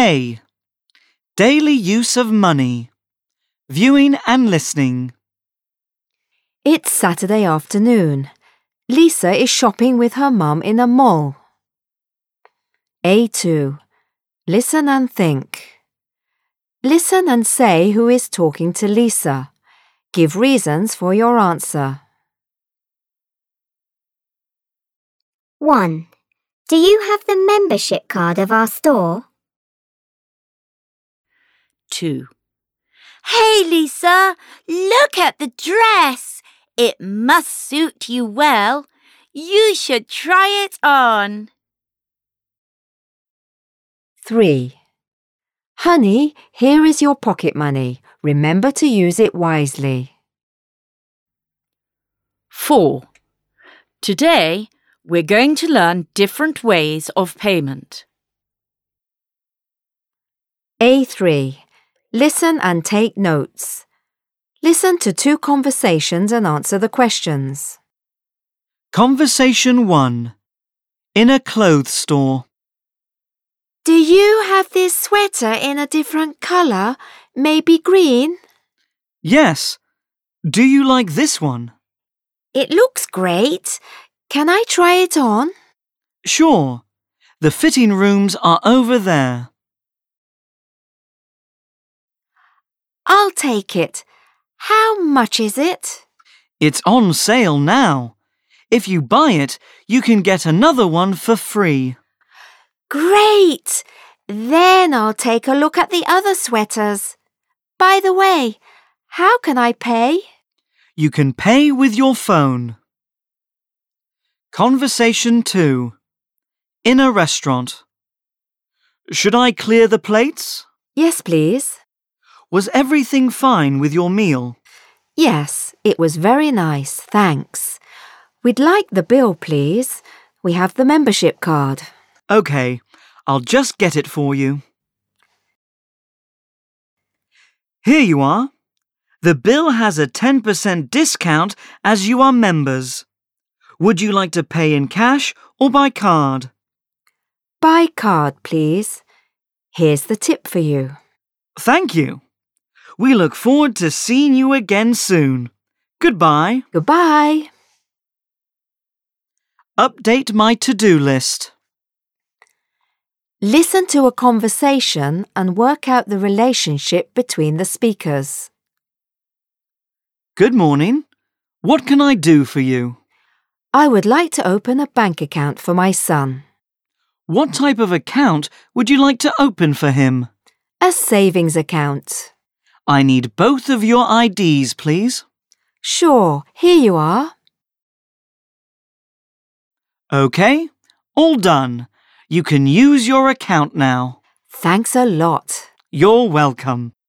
A. Daily use of money. Viewing and listening. It's Saturday afternoon. Lisa is shopping with her mum in a mall. A2. Listen and think. Listen and say who is talking to Lisa. Give reasons for your answer. 1. Do you have the membership card of our store? 2. Hey, Lisa, look at the dress. It must suit you well. You should try it on. 3. Honey, here is your pocket money. Remember to use it wisely. 4. Today, we're going to learn different ways of payment. A3. Listen and take notes. Listen to 2 conversations and answer the questions. Conversation 1. In a clothes store. Do you have this sweater in a different colour? Maybe green? Yes. Do you like this one? It looks great. Can I try it on? Sure. The fitting rooms are over there. I'll take it. How much is it? It's on sale now. If you buy it, you can get another one for free. Great! Then I'll take a look at the other sweaters. By the way, how can I pay? You can pay with your phone. Conversation 2. In a restaurant. Should I clear the plates? Yes, please. Was everything fine with your meal? Yes, it was very nice, thanks. We'd like the bill, please. We have the membership card. OK, I'll just get it for you. Here you are. The bill has a 10% discount as you are members. Would you like to pay in cash or by card? By card, please. Here's the tip for you. Thank you. We look forward to seeing you again soon. Goodbye. Goodbye. Update my to-do list. Listen to a conversation and work out the relationship between the speakers. Good morning. What can I do for you? I would like to open a bank account for my son. What type of account would you like to open for him? A savings account. I need both of your IDs, please. Sure, here you are. OK, all done. You can use your account now. Thanks a lot. You're welcome.